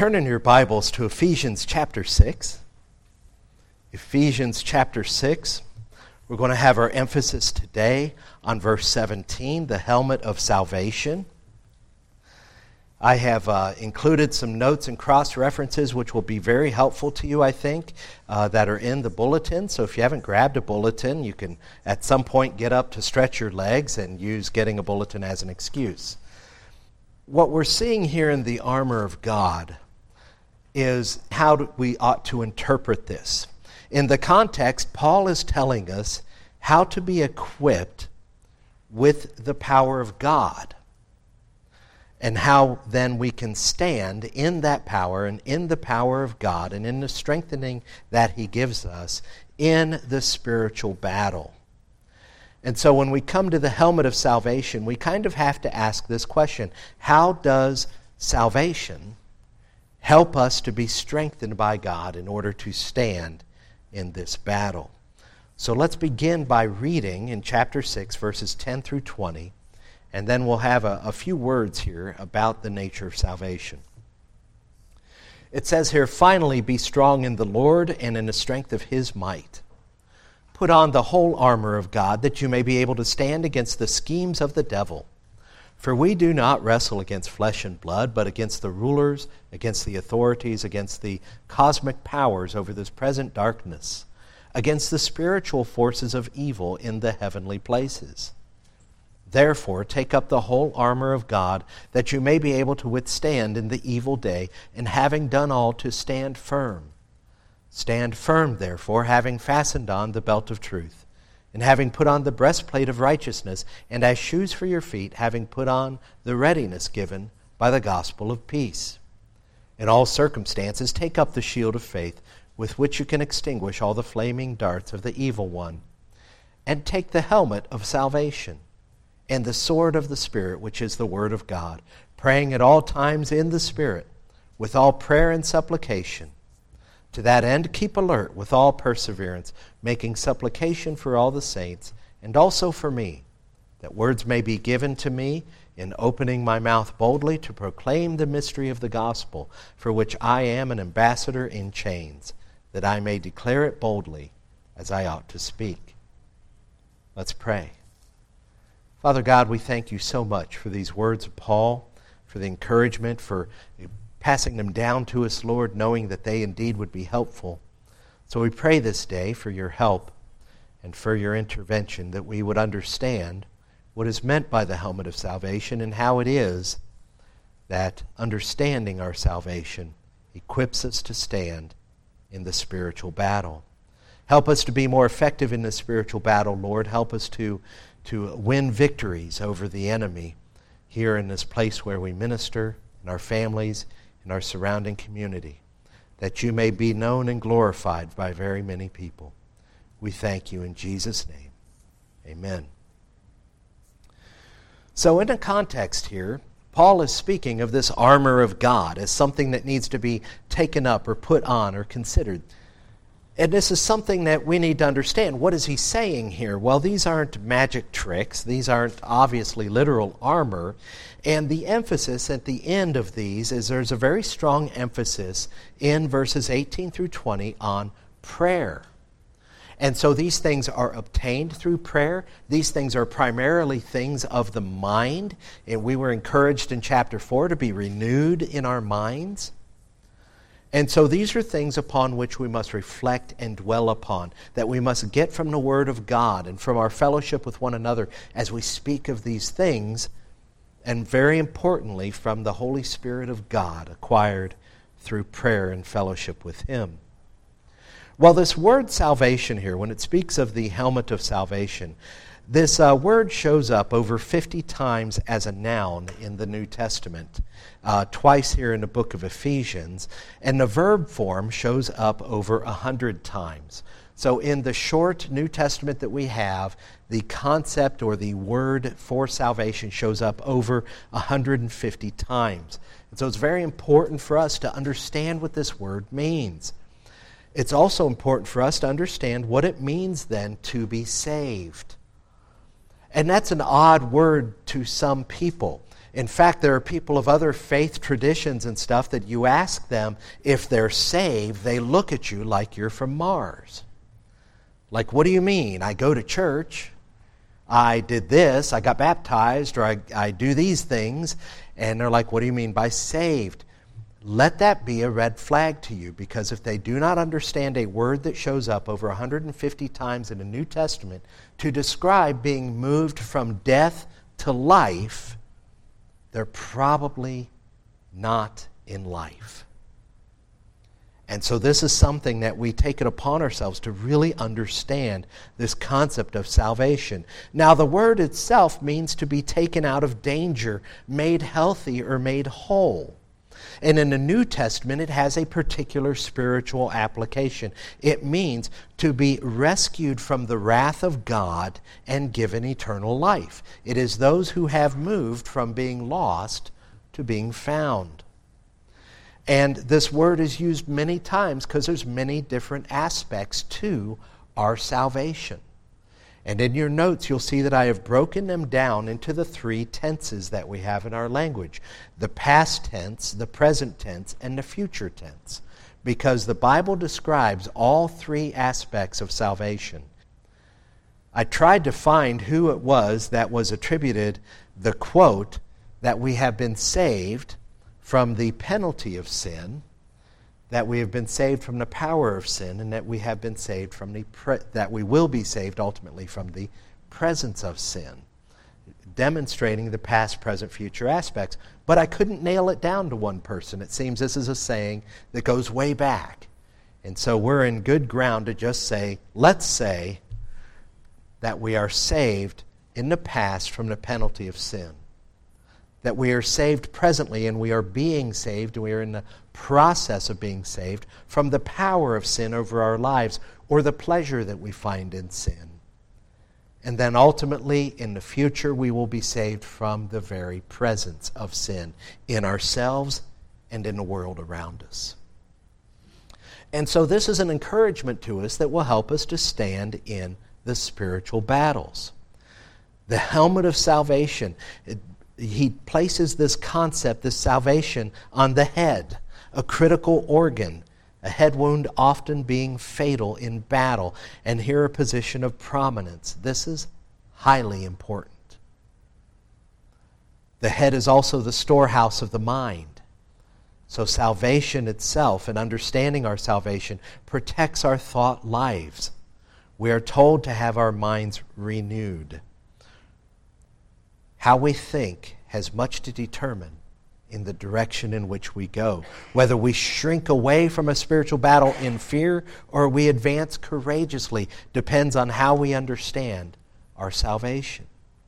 turn in your Bibles to Ephesians chapter 6. Ephesians chapter 6. We're going to have our emphasis today on verse 17, the helmet of salvation. I have included some notes and cross-references which will be very helpful to you, I think, that are in the bulletin. So if you haven't grabbed a bulletin, you can at some point get up to stretch your legs and use getting a bulletin as an excuse. What we're seeing here in the armor of God is how we ought to interpret this. In the context, Paul is telling us how to be equipped with the power of God, and how then we can stand in that power and in the power of God and in the strengthening that He gives us in the spiritual battle. And so when we come to the helmet of salvation, we kind of have to ask this question: how does salvation help us to be strengthened by God in order to stand in this battle? So let's begin by reading in chapter 6, verses 10 through 20, and then we'll have a few words here about the nature of salvation. It says here, "Finally be strong in the Lord and in the strength of His might. Put on the whole armor of God, that you may be able to stand against the schemes of the devil. For we do not wrestle against flesh and blood, but against the rulers, against the authorities, against the cosmic powers over this present darkness, against the spiritual forces of evil in the heavenly places. Therefore, take up the whole armor of God, that you may be able to withstand in the evil day, and having done all, to stand firm. Stand firm, therefore, having fastened on the belt of truth, and having put on the breastplate of righteousness, and as shoes for your feet, having put on the readiness given by the gospel of peace. In all circumstances, take up the shield of faith, with which you can extinguish all the flaming darts of the evil one. And take the helmet of salvation, and the sword of the Spirit, which is the word of God, praying at all times in the Spirit, with all prayer and supplication. To that end, keep alert with all perseverance, making supplication for all the saints, and also for me, that words may be given to me in opening my mouth boldly to proclaim the mystery of the gospel, for which I am an ambassador in chains, that I may declare it boldly as I ought to speak." Let's pray. Father God, we thank you so much for these words of Paul, for the encouragement, for passing them down to us, Lord, knowing that they indeed would be helpful. So we pray this day for your help and for your intervention, that we would understand what is meant by the helmet of salvation and how it is that understanding our salvation equips us to stand in the spiritual battle. Help us to be more effective in the spiritual battle, Lord. Help us to win victories over the enemy here in this place where we minister, in our families, in our surrounding community, that you may be known and glorified by very many people. We thank you in Jesus' name. Amen. So in the context here, Paul is speaking of this armor of God as something that needs to be taken up or put on or considered. And this is something that we need to understand. What is he saying here? Well, these aren't magic tricks. These aren't obviously literal armor. And the emphasis at the end of these is there's a very strong emphasis in verses 18 through 20 on prayer. And so these things are obtained through prayer. These things are primarily things of the mind. And we were encouraged in chapter 4 to be renewed in our minds. And so these are things upon which we must reflect and dwell upon, that we must get from the Word of God and from our fellowship with one another as we speak of these things, and very importantly, from the Holy Spirit of God acquired through prayer and fellowship with Him. Well, this word salvation here, when it speaks of the helmet of salvation, this word shows up over 50 times as a noun in the New Testament, twice here in the book of Ephesians, and the verb form shows up over 100 times. So in the short New Testament that we have, the concept or the word for salvation shows up over 150 times. And so it's very important for us to understand what this word means. It's also important for us to understand what it means then to be saved. And that's an odd word to some people. In fact, there are people of other faith traditions and stuff that you ask them if they're saved, they look at you like you're from Mars. Like, what do you mean? I go to church, I did this, I got baptized, or I do these things, and they're like, what do you mean by saved? Let that be a red flag to you, because if they do not understand a word that shows up over 150 times in the New Testament to describe being moved from death to life, they're probably not in life. And so this is something that we take it upon ourselves to really understand this concept of salvation. Now, the word itself means to be taken out of danger, made healthy, or made whole. And in the New Testament, it has a particular spiritual application. It means to be rescued from the wrath of God and given eternal life. It is those who have moved from being lost to being found. And this word is used many times because there's many different aspects to our salvation. And in your notes, you'll see that I have broken them down into the three tenses that we have in our language: the past tense, the present tense, and the future tense, because the Bible describes all three aspects of salvation. I tried to find who it was that was attributed the quote that we have been saved from the penalty of sin, that we have been saved from the power of sin, and that we have been saved from that we will be saved ultimately from the presence of sin, demonstrating the past, present, future aspects. But I couldn't nail it down to one person. It seems this is a saying that goes way back. And so we're in good ground to just say, let's say that we are saved in the past from the penalty of sin. That we are saved presently, and we are being saved, and we are in the process of being saved from the power of sin over our lives, or the pleasure that we find in sin. And then ultimately, in the future, we will be saved from the very presence of sin in ourselves and in the world around us. And so this is an encouragement to us that will help us to stand in the spiritual battles. The helmet of salvation, he places this concept, this salvation, on the head, a critical organ, a head wound often being fatal in battle, and here a position of prominence. This is highly important. The head is also the storehouse of the mind. So salvation itself, and understanding our salvation, protects our thought lives. We are told to have our minds renewed. How we think has much to determine in the direction in which we go. Whether we shrink away from a spiritual battle in fear or we advance courageously depends on how we understand our salvation.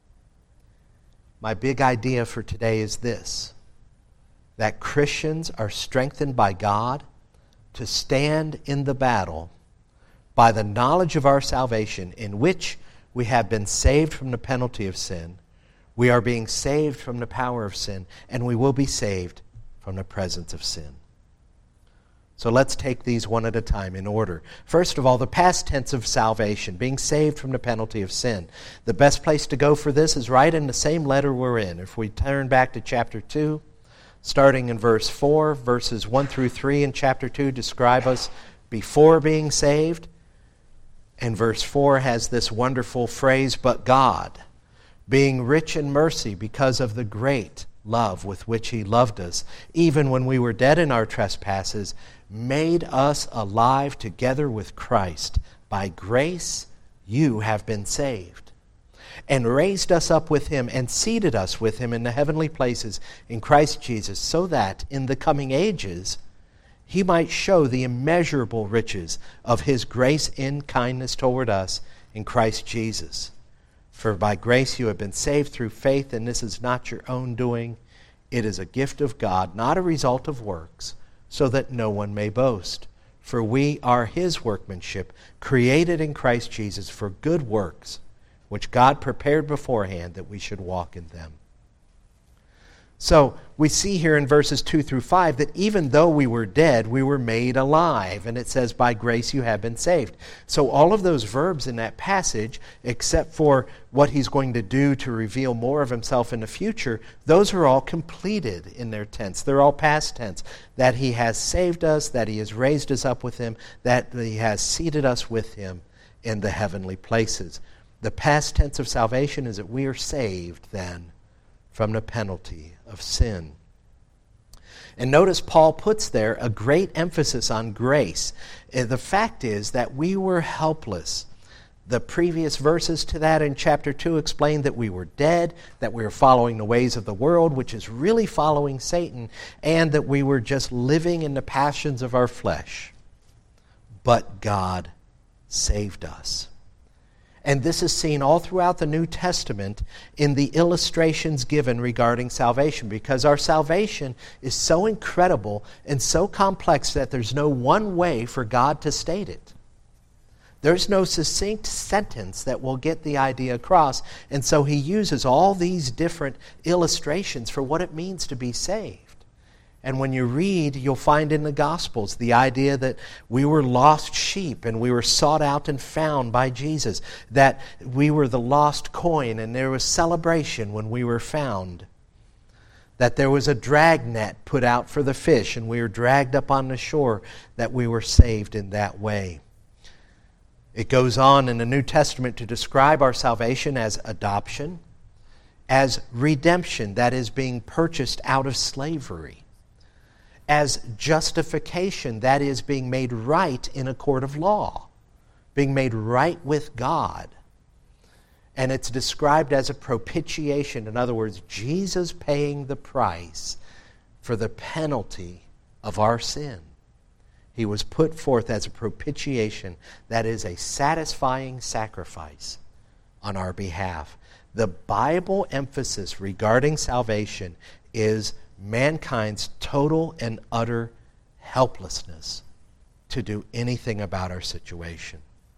My big idea for today is this: that Christians are strengthened by God to stand in the battle by the knowledge of our salvation, in which we have been saved from the penalty of sin. We are being saved from the power of sin, and we will be saved from the presence of sin. So let's take these one at a time in order. First of all, the past tense of salvation, being saved from the penalty of sin. The best place to go for this is right in the same letter we're in. If we turn back to chapter 2, starting in verse 4, verses 1 through 3 in chapter 2 describe us before being saved. And verse 4 has this wonderful phrase, but God, being rich in mercy because of the great love with which He loved us, even when we were dead in our trespasses, made us alive together with Christ. By grace you have been saved, and raised us up with Him, and seated us with Him in the heavenly places in Christ Jesus, so that in the coming ages He might show the immeasurable riches of His grace in kindness toward us in Christ Jesus. For by grace you have been saved through faith, and this is not your own doing. It is a gift of God, not a result of works, so that no one may boast. For we are His workmanship, created in Christ Jesus for good works, which God prepared beforehand that we should walk in them. So we see here in verses 2 through 5 that even though we were dead, we were made alive. And it says, by grace you have been saved. So all of those verbs in that passage, except for what he's going to do to reveal more of himself in the future, those are all completed in their tense. They're all past tense. That he has saved us, that he has raised us up with him, that he has seated us with him in the heavenly places. The past tense of salvation is that we are saved then from the penalty of sin. And notice Paul puts there a great emphasis on grace. The fact is that we were helpless. The previous verses to that in chapter 2 explain that we were dead, that we were following the ways of the world, which is really following Satan, and that we were just living in the passions of our flesh. But God saved us. And this is seen all throughout the New Testament in the illustrations given regarding salvation, because our salvation is so incredible and so complex that there's no one way for God to state it. There's no succinct sentence that will get the idea across, and so he uses all these different illustrations for what it means to be saved. And when you read, you'll find in the Gospels the idea that we were lost sheep and we were sought out and found by Jesus, that we were the lost coin and there was celebration when we were found, that there was a drag net put out for the fish and we were dragged up on the shore, that we were saved in that way. It goes on in the New Testament to describe our salvation as adoption, as redemption, that is being purchased out of slavery, as justification, that is being made right in a court of law, being made right with God. And it's described as a propitiation. In other words, Jesus paying the price for the penalty of our sin. He was put forth as a propitiation, that is a satisfying sacrifice on our behalf. The Bible emphasis regarding salvation is mankind's total and utter helplessness to do anything about our situation.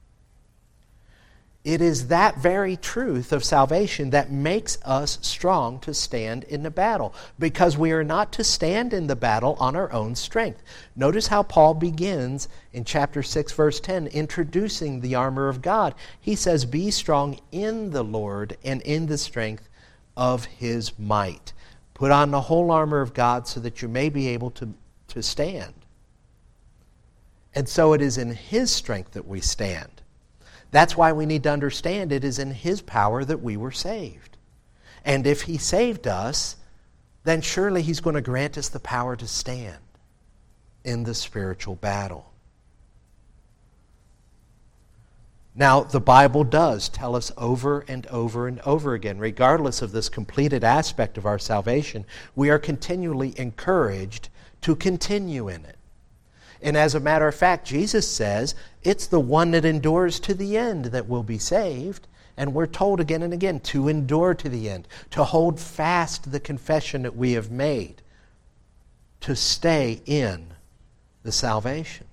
It is that very truth of salvation that makes us strong to stand in the battle, because we are not to stand in the battle on our own strength. Notice how Paul begins in chapter 6, verse 10, introducing the armor of God. He says, be strong in the Lord and in the strength of his might. Put on the whole armor of God so that you may be able to stand. And so it is in his strength that we stand. That's why we need to understand it is in his power that we were saved. And if he saved us, then surely he's going to grant us the power to stand in the spiritual battle. Now, the Bible does tell us over and over and over again, regardless of this completed aspect of our salvation, we are continually encouraged to continue in it. And as a matter of fact, Jesus says it's the one that endures to the end that will be saved. And we're told again and again to endure to the end, to hold fast the confession that we have made, to stay in the salvation.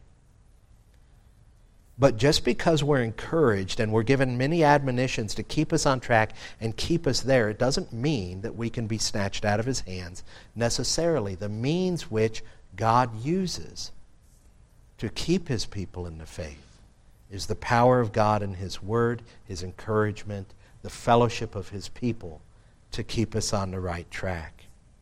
But just because we're encouraged and we're given many admonitions to keep us on track and keep us there, it doesn't mean that we can be snatched out of his hands necessarily. The means which God uses to keep his people in the faith is the power of God and his word, his encouragement, the fellowship of his people to keep us on the right track.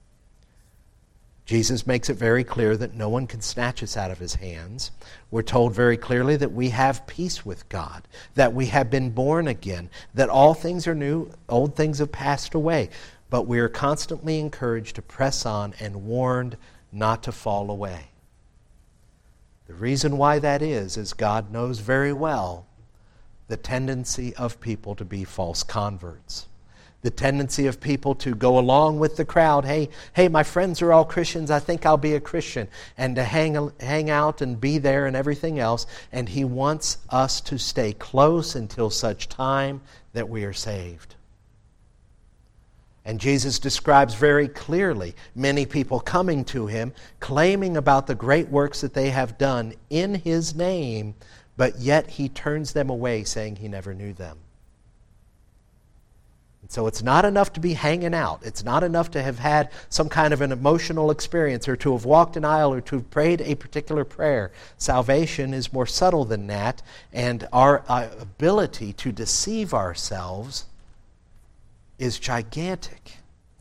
Jesus makes it very clear that no one can snatch us out of his hands. We're told very clearly that we have peace with God, that we have been born again, that all things are new, old things have passed away. But we are constantly encouraged to press on and warned not to fall away. The reason why that is God knows very well the tendency of people to be false converts. The tendency of people to go along with the crowd. Hey, my friends are all Christians. I think I'll be a Christian. And to hang out and be there and everything else. And he wants us to stay close until such time that we are saved. And Jesus describes very clearly many people coming to him, claiming about the great works that they have done in his name, but yet he turns them away, saying he never knew them. So it's not enough to be hanging out. It's not enough to have had some kind of an emotional experience or to have walked an aisle or to have prayed a particular prayer. Salvation is more subtle than that, and our ability to deceive ourselves is gigantic.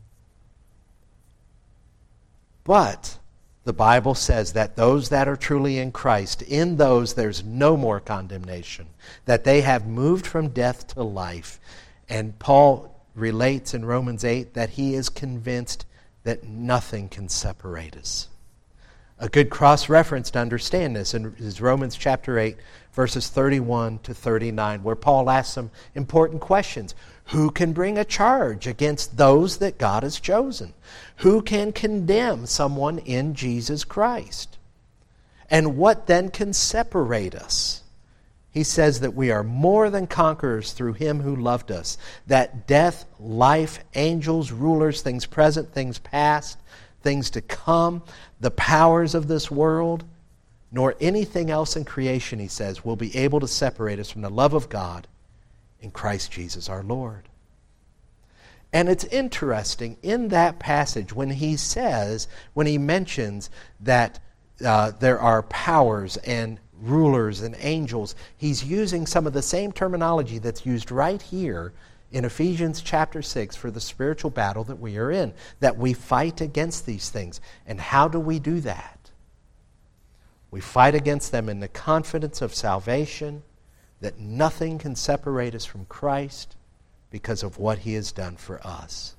But the Bible says that those that are truly in Christ, in those there's no more condemnation, that they have moved from death to life. And Paul relates in Romans 8 that he is convinced that nothing can separate us. A good cross-reference to understand this is Romans chapter 8, verses 31 to 39, where Paul asks some important questions. Who can bring a charge against those that God has chosen? Who can condemn someone in Jesus Christ? And what then can separate us? He says that we are more than conquerors through him who loved us. That death, life, angels, rulers, things present, things past, things to come, the powers of this world, nor anything else in creation, he says, will be able to separate us from the love of God in Christ Jesus our Lord. And it's interesting in that passage when he mentions that there are powers and rulers and angels, he's using some of the same terminology that's used right here in Ephesians chapter 6 for the spiritual battle that we are in, that we fight against these things. And how do we do that? We fight against them in the confidence of salvation, that nothing can separate us from Christ because of what he has done for us.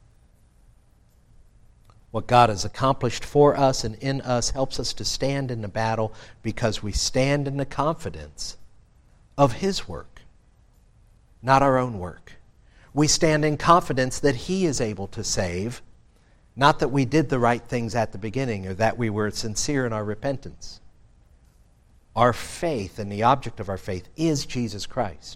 What God has accomplished for us and in us helps us to stand in the battle because we stand in the confidence of his work, not our own work. We stand in confidence that he is able to save, not that we did the right things at the beginning or that we were sincere in our repentance. Our faith and the object of our faith is Jesus Christ.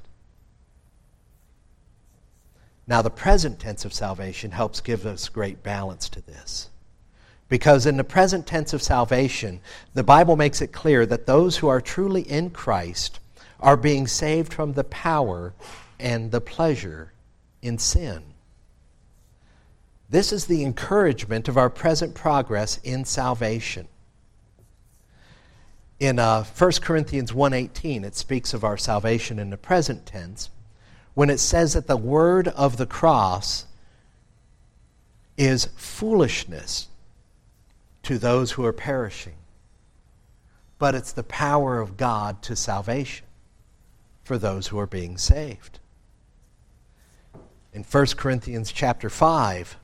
Now, the present tense of salvation helps give us great balance to this. Because in the present tense of salvation, the Bible makes it clear that those who are truly in Christ are being saved from the power and the pleasure in sin. This is the encouragement of our present progress in salvation. In 1 Corinthians 1:18, it speaks of our salvation in the present tense, when it says that the word of the cross is foolishness to those who are perishing, but it's the power of God to salvation for those who are being saved. In 1 Corinthians chapter 5,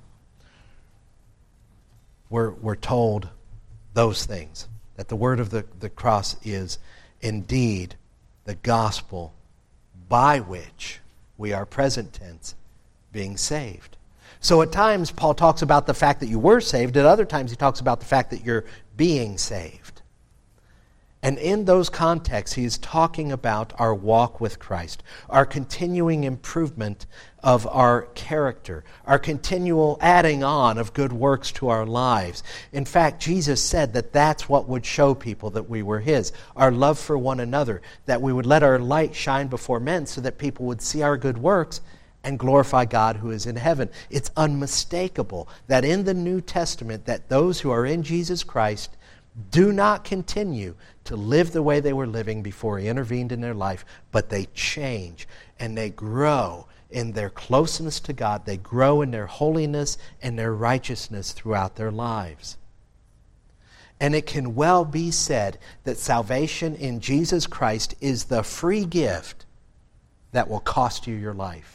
we're told those things, that the word of the cross is indeed the gospel by which we are, present tense, being saved. So at times Paul talks about the fact that you were saved. At other times he talks about the fact that you're being saved. And in those contexts he is talking about our walk with Christ, our continuing improvement of our character, our continual adding on of good works to our lives. In fact, Jesus said that that's what would show people that we were his, our love for one another, that we would let our light shine before men so that people would see our good works and glorify God who is in heaven. It's unmistakable that in the New Testament that those who are in Jesus Christ do not continue to live the way they were living before he intervened in their life, but they change and they grow in their closeness to God. They grow in their holiness and their righteousness throughout their lives. And it can well be said that salvation in Jesus Christ is the free gift that will cost you your life.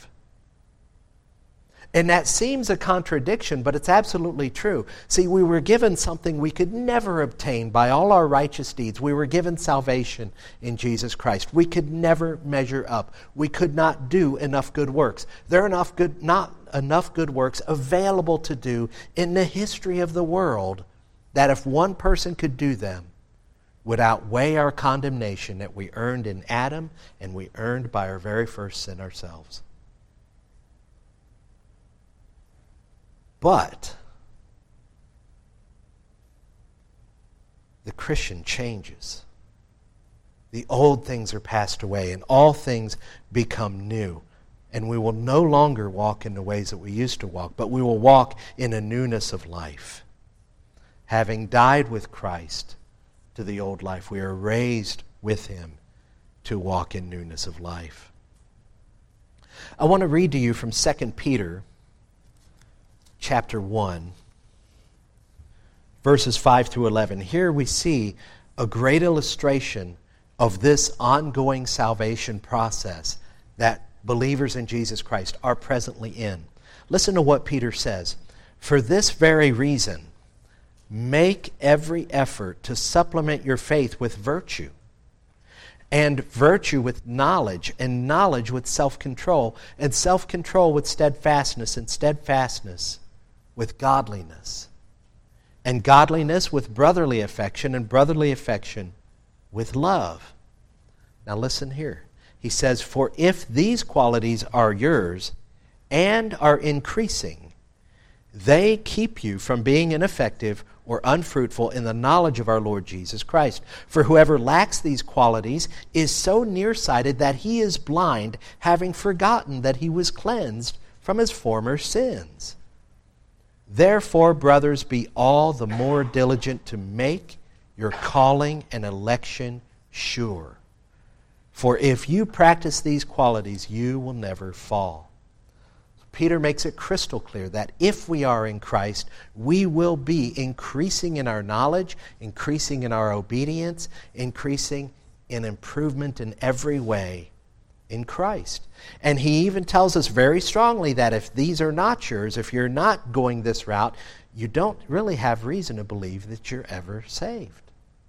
And that seems a contradiction, but it's absolutely true. See, we were given something we could never obtain by all our righteous deeds. We were given salvation in Jesus Christ. We could never measure up. We could not do enough good works. There are not enough good works available to do in the history of the world that if one person could do them, would outweigh our condemnation that we earned in Adam and we earned by our very first sin ourselves. But the Christian changes. The old things are passed away and all things become new. And we will no longer walk in the ways that we used to walk, but we will walk in a newness of life. Having died with Christ to the old life, we are raised with him to walk in newness of life. I want to read to you from 2 Peter chapter 1, verses 5 through 11. Here we see a great illustration of this ongoing salvation process that believers in Jesus Christ are presently in. Listen to what Peter says. For this very reason, make every effort to supplement your faith with virtue, and virtue with knowledge, and knowledge with self-control, and self-control with steadfastness, and steadfastness with godliness, and godliness with brotherly affection, and brotherly affection with love. Now listen here. He says, for if these qualities are yours and are increasing, they keep you from being ineffective or unfruitful in the knowledge of our Lord Jesus Christ. For whoever lacks these qualities is so nearsighted that he is blind, having forgotten that he was cleansed from his former sins. Therefore, brothers, be all the more diligent to make your calling and election sure. For if you practice these qualities, you will never fall. Peter makes it crystal clear that if we are in Christ, we will be increasing in our knowledge, increasing in our obedience, increasing in improvement in every way in Christ. And he even tells us very strongly that if these are not yours, if you're not going this route, you don't really have reason to believe that you're ever saved.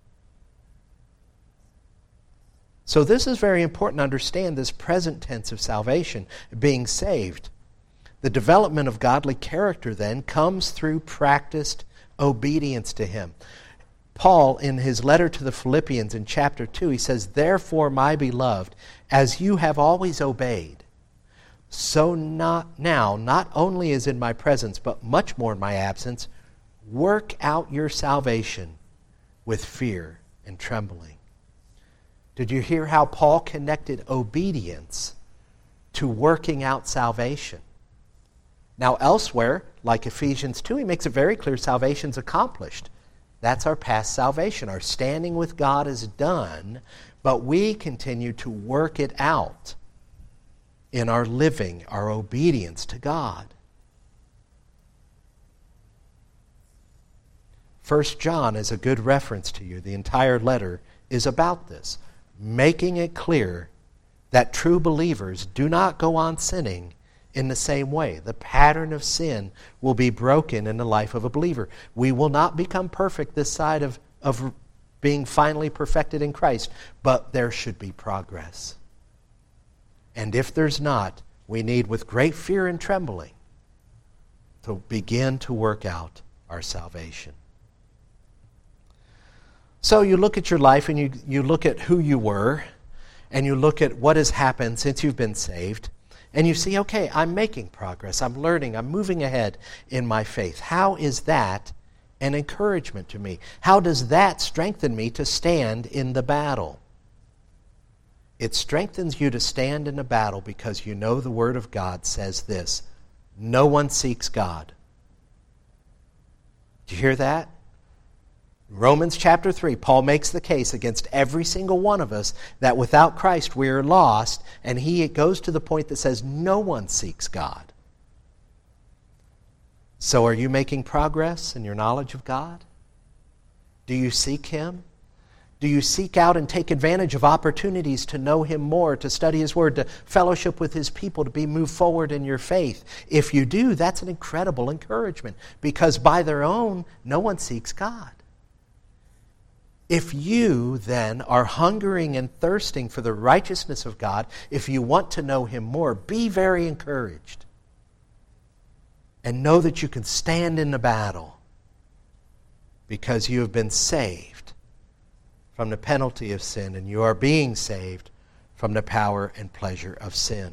So this is very important to understand, this present tense of salvation, being saved. The development of godly character then comes through practiced obedience to him. Paul, in his letter to the Philippians in chapter 2, he says, therefore, my beloved, as you have always obeyed, so not only as in my presence, but much more in my absence, work out your salvation with fear and trembling. Did you hear how Paul connected obedience to working out salvation? Now elsewhere, like Ephesians 2, he makes it very clear salvation's accomplished. That's our past salvation. Our standing with God is done, but we continue to work it out in our living, our obedience to God. 1 John is a good reference to you. The entire letter is about this, making it clear that true believers do not go on sinning in the same way. The pattern of sin will be broken in the life of a believer. We will not become perfect this side of being finally perfected in Christ, but there should be progress. And if there's not, we need, with great fear and trembling, to begin to work out our salvation. So you look at your life and you look at who you were, and you look at what has happened since you've been saved, and you see, okay, I'm making progress, I'm learning, I'm moving ahead in my faith. How is that an encouragement to me? How does that strengthen me to stand in the battle? It strengthens you to stand in the battle because you know the Word of God says this: no one seeks God. Did you hear that? Romans chapter 3, Paul makes the case against every single one of us that without Christ we are lost, and he goes to the point that says no one seeks God. So are you making progress in your knowledge of God? Do you seek Him? Do you seek out and take advantage of opportunities to know Him more, to study His Word, to fellowship with His people, to move forward in your faith? If you do, that's an incredible encouragement, because by their own, no one seeks God. If you then are hungering and thirsting for the righteousness of God, if you want to know Him more, be very encouraged. And know that you can stand in the battle because you have been saved from the penalty of sin, and you are being saved from the power and pleasure of sin.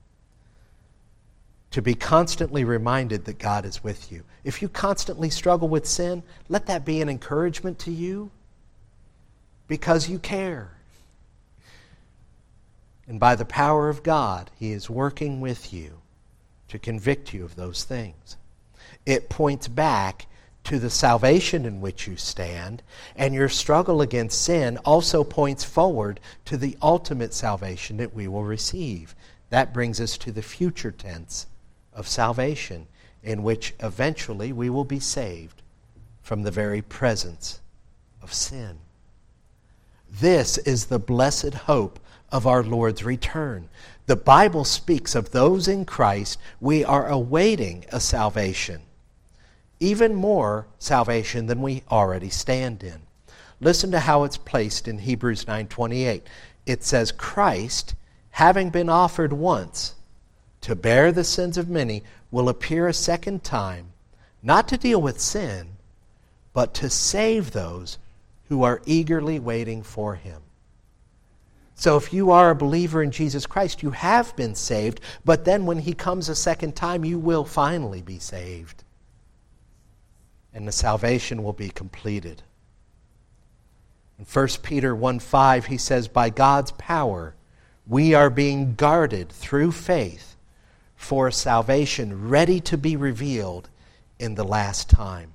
To be constantly reminded that God is with you. If you constantly struggle with sin, let that be an encouragement to you, because you care. And by the power of God, He is working with you to convict you of those things. It points back to the salvation in which you stand, and your struggle against sin also points forward to the ultimate salvation that we will receive. That brings us to the future tense of salvation, in which eventually we will be saved from the very presence of sin. This is the blessed hope of our Lord's return. The Bible speaks of those in Christ. We are awaiting a salvation, even more salvation than we already stand in. Listen to how it's placed in Hebrews 9:28. It says, Christ, having been offered once to bear the sins of many, will appear a second time, not to deal with sin, but to save those who are eagerly waiting for Him. So if you are a believer in Jesus Christ, you have been saved, but then when He comes a second time, you will finally be saved. And the salvation will be completed. In 1 Peter 1:5, he says, by God's power, we are being guarded through faith for salvation ready to be revealed in the last time.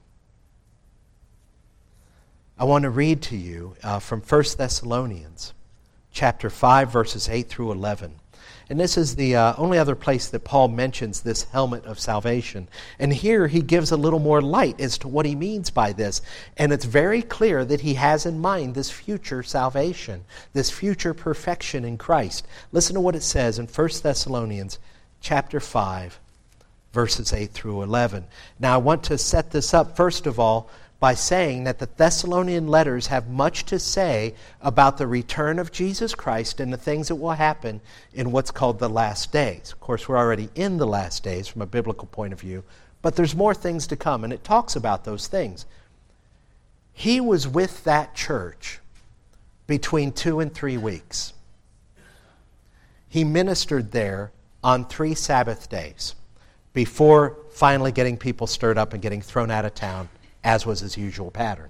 I want to read to you from 1 Thessalonians chapter 5, verses 8 through 11. And this is the only other place that Paul mentions this helmet of salvation. And here he gives a little more light as to what he means by this. And it's very clear that he has in mind this future salvation, this future perfection in Christ. Listen to what it says in 1 Thessalonians chapter 5, verses 8 through 11. Now I want to set this up, first of all, by saying that the Thessalonian letters have much to say about the return of Jesus Christ and the things that will happen in what's called the last days. Of course, we're already in the last days from a biblical point of view, but there's more things to come, and it talks about those things. He was with that church between 2 and 3 weeks. He ministered there on 3 Sabbath days before finally getting people stirred up and getting thrown out of town, as was his usual pattern.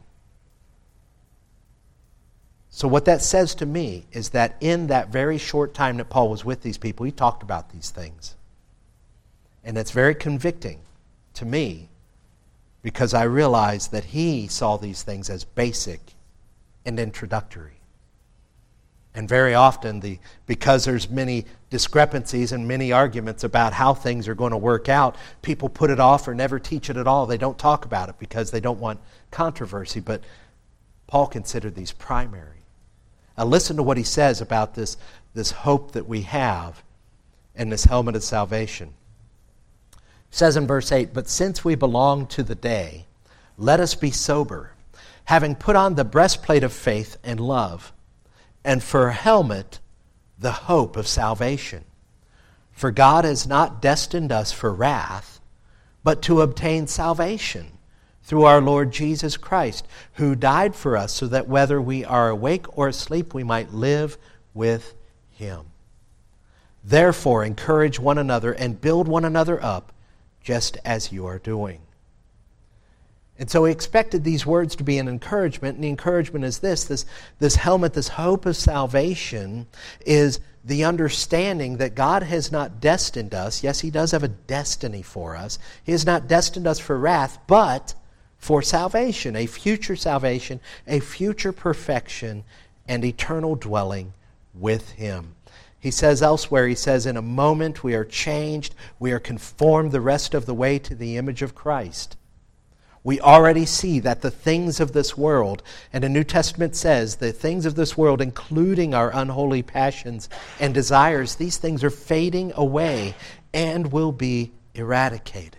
So what that says to me is that in that very short time that Paul was with these people, he talked about these things. And it's very convicting to me because I realize that he saw these things as basic and introductory. And very often, because there's many discrepancies and many arguments about how things are going to work out, people put it off or never teach it at all. They don't talk about it because they don't want controversy. But Paul considered these primary. Now listen to what he says about this hope that we have and this helmet of salvation. He says in verse 8, but since we belong to the day, let us be sober, having put on the breastplate of faith and love, and for a helmet, the hope of salvation. For God has not destined us for wrath, but to obtain salvation through our Lord Jesus Christ, who died for us so that whether we are awake or asleep, we might live with Him. Therefore, encourage one another and build one another up, just as you are doing. And so he expected these words to be an encouragement, and the encouragement is this helmet, this hope of salvation, is the understanding that God has not destined us. Yes, He does have a destiny for us. He has not destined us for wrath, but for salvation, a future perfection, and eternal dwelling with Him. He says elsewhere, he says, in a moment we are changed, we are conformed the rest of the way to the image of Christ. We already see that the things of this world, and the New Testament says the things of this world, including our unholy passions and desires, these things are fading away and will be eradicated.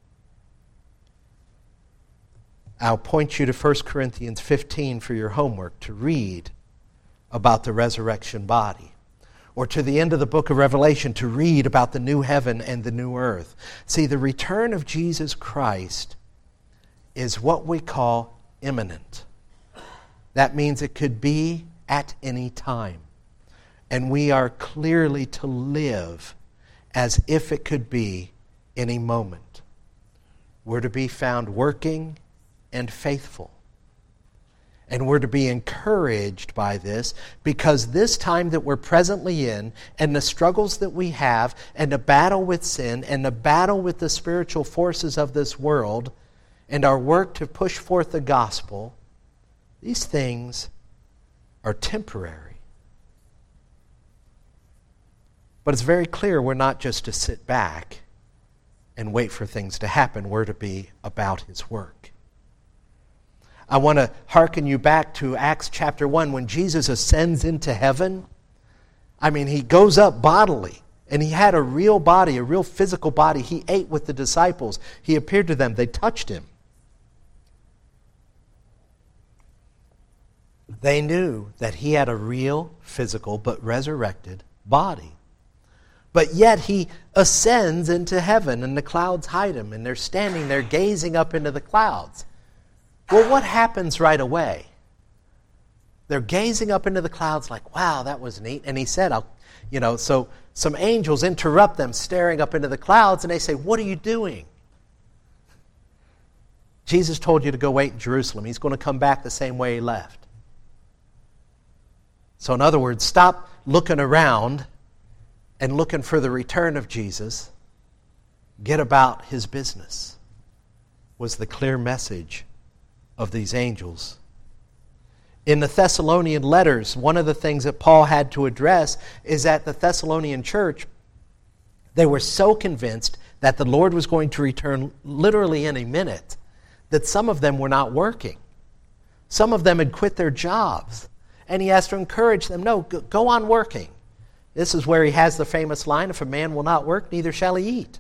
I'll point you to 1 Corinthians 15 for your homework to read about the resurrection body. Or to the end of the book of Revelation to read about the new heaven and the new earth. See, the return of Jesus Christ is what we call imminent. That means it could be at any time. And we are clearly to live as if it could be any moment. We're to be found working and faithful. And we're to be encouraged by this, because this time that we're presently in, and the struggles that we have, and the battle with sin, and the battle with the spiritual forces of this world, and our work to push forth the gospel, these things are temporary. But it's very clear we're not just to sit back and wait for things to happen. We're to be about His work. I want to hearken you back to Acts chapter 1 when Jesus ascends into heaven. I mean, He goes up bodily, and He had a real body, a real physical body. He ate with the disciples. He appeared to them. They touched Him. They knew that He had a real, physical, but resurrected body. But yet He ascends into heaven, and the clouds hide Him, and they're standing there gazing up into the clouds. Well, what happens right away? They're gazing up into the clouds like, wow, that was neat. And He said, so some angels interrupt them staring up into the clouds, and they say, what are you doing? Jesus told you to go wait in Jerusalem. He's going to come back the same way He left. So in other words, stop looking around and looking for the return of Jesus. Get about His business, was the clear message of these angels. In the Thessalonian letters, one of the things that Paul had to address is that the Thessalonian church, they were so convinced that the Lord was going to return literally in a minute that some of them were not working. Some of them had quit their jobs. And he has to encourage them, no, go on working. This is where he has the famous line, if a man will not work, neither shall he eat.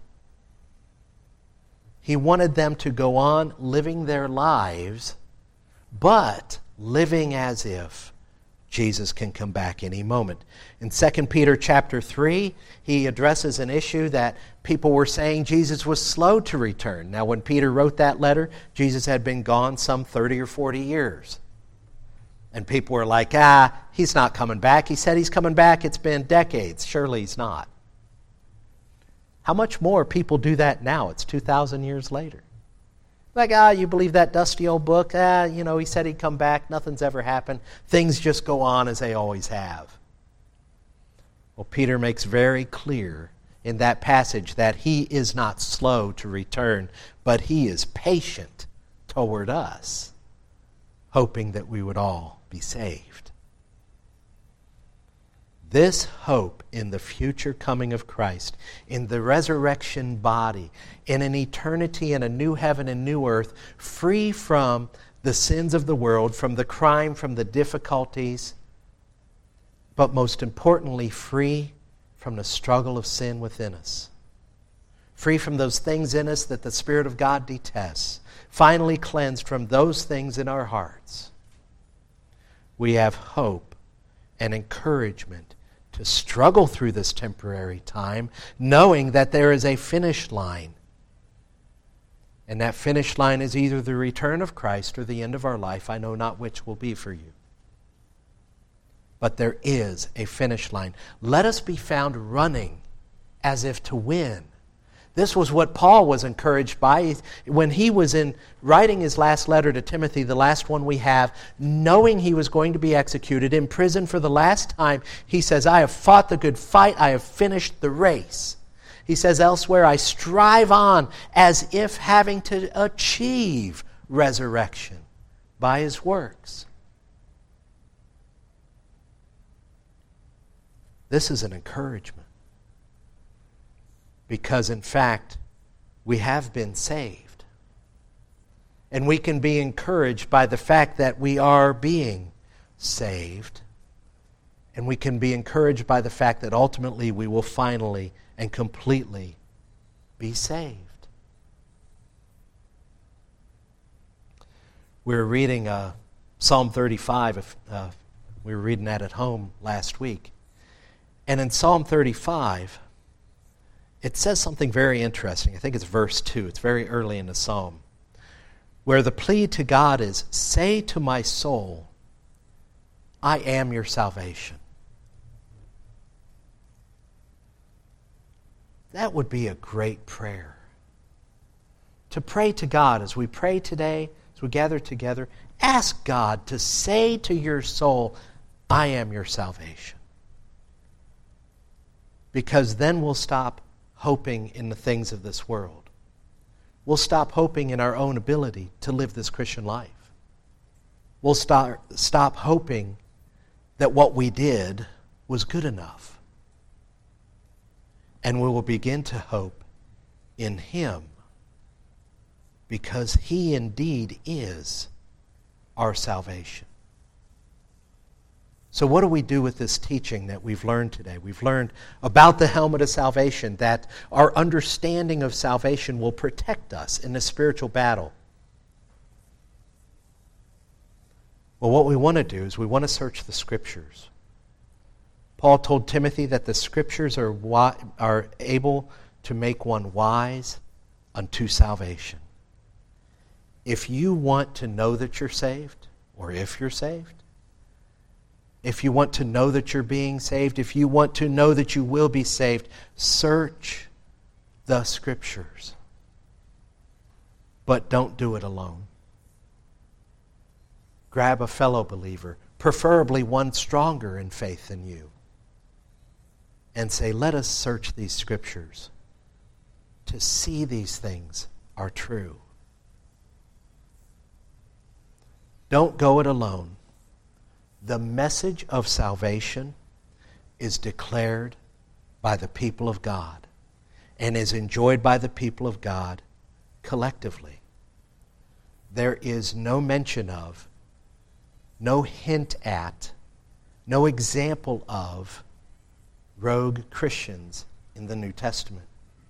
He wanted them to go on living their lives, but living as if Jesus can come back any moment. In 2 Peter chapter 3, he addresses an issue that people were saying Jesus was slow to return. Now, when Peter wrote that letter, Jesus had been gone some 30 or 40 years. And people were like, He's not coming back. He said He's coming back. It's been decades. Surely He's not. How much more people do that now? It's 2,000 years later. Like, you believe that dusty old book? He said He'd come back. Nothing's ever happened. Things just go on as they always have. Well, Peter makes very clear in that passage that He is not slow to return, but He is patient toward us, hoping that we would all be saved. This hope in the future coming of Christ, in the resurrection body, in an eternity in a new heaven and new earth, free from the sins of the world, from the crime, from the difficulties, but most importantly, free from the struggle of sin within us. Free from those things in us that the Spirit of God detests. Finally cleansed from those things in our hearts. We have hope and encouragement to struggle through this temporary time, knowing that there is a finish line. And that finish line is either the return of Christ or the end of our life. I know not which will be for you. But there is a finish line. Let us be found running as if to win. This was what Paul was encouraged by when he was writing his last letter to Timothy, the last one we have, knowing he was going to be executed in prison for the last time. He says, I have fought the good fight, I have finished the race. He says elsewhere, I strive on as if having to achieve resurrection by His works. This is an encouragement. Because, in fact, we have been saved. And we can be encouraged by the fact that we are being saved. And we can be encouraged by the fact that ultimately we will finally and completely be saved. We were reading Psalm 35. We were reading that at home last week. And in Psalm 35... it says something very interesting. I think it's verse 2. It's very early in the psalm. Where the plea to God is, say to my soul, I am your salvation. That would be a great prayer. To pray to God as we pray today, as we gather together, Ask God to say to your soul, I am your salvation. Because then we'll stop hoping in the things of this world. We'll stop hoping in our own ability to live this Christian life. We'll stop hoping that what we did was good enough. And we will begin to hope in Him, because He indeed is our salvation. So what do we do with this teaching that we've learned today? We've learned about the helmet of salvation, that our understanding of salvation will protect us in the spiritual battle. Well, what we want to do is we want to search the Scriptures. Paul told Timothy that the Scriptures are able to make one wise unto salvation. If you want to know that you're saved, or if you're saved, if you want to know that you're being saved, if you want to know that you will be saved, search the Scriptures. But don't do it alone. Grab a fellow believer, preferably one stronger in faith than you, and say, let us search these Scriptures to see these things are true. Don't go it alone. The message of salvation is declared by the people of God and is enjoyed by the people of God collectively. There is no mention of, no hint at, no example of rogue Christians in the New Testament.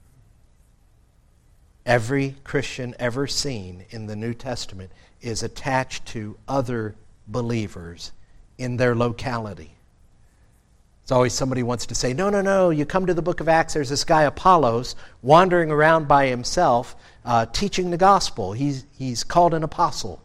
Every Christian ever seen in the New Testament is attached to other believers in their locality. It's always somebody wants to say, no, you come to the book of Acts, there's this guy Apollos wandering around by himself teaching the gospel. He's called an apostle.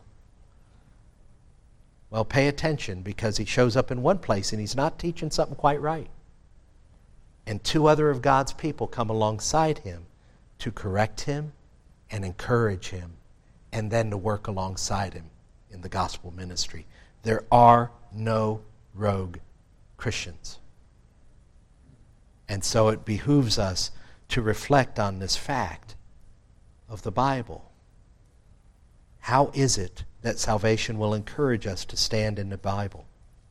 Well, pay attention, because he shows up in one place and he's not teaching something quite right. And two other of God's people come alongside him to correct him and encourage him, and then to work alongside him in the gospel ministry. There are no rogue Christians. And so it behooves us to reflect on this fact of the Bible. How is it that salvation will encourage us to stand in the Bible?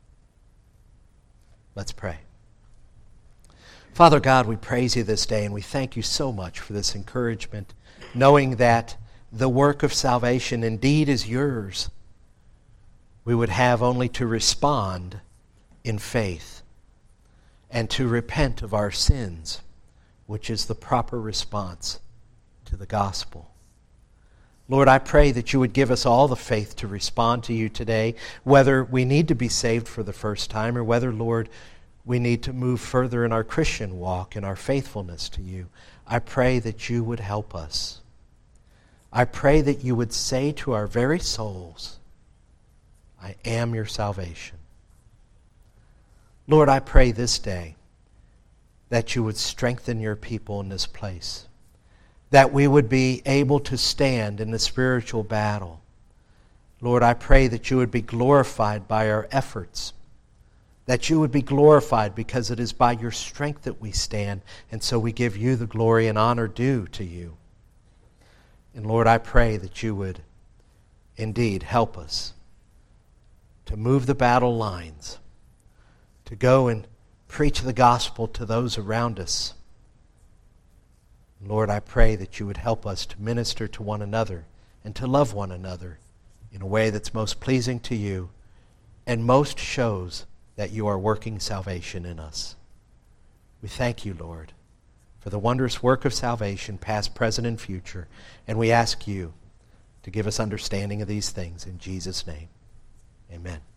Let's pray. Father God, we praise you this day, and we thank you so much for this encouragement, knowing that the work of salvation indeed is yours. We would have only to respond in faith and to repent of our sins, which is the proper response to the gospel. Lord, I pray that you would give us all the faith to respond to you today, whether we need to be saved for the first time or whether, Lord, we need to move further in our Christian walk, in our faithfulness to you. I pray that you would help us. I pray that you would say to our very souls, I am your salvation. Lord, I pray this day that you would strengthen your people in this place, that we would be able to stand in the spiritual battle. Lord, I pray that you would be glorified by our efforts, that you would be glorified because it is by your strength that we stand, and so we give you the glory and honor due to you. And Lord, I pray that you would indeed help us to move the battle lines, to go and preach the gospel to those around us. Lord, I pray that you would help us to minister to one another and to love one another in a way that's most pleasing to you and most shows that you are working salvation in us. We thank you, Lord, for the wondrous work of salvation, past, present, and future, and we ask you to give us understanding of these things in Jesus' name. Amen.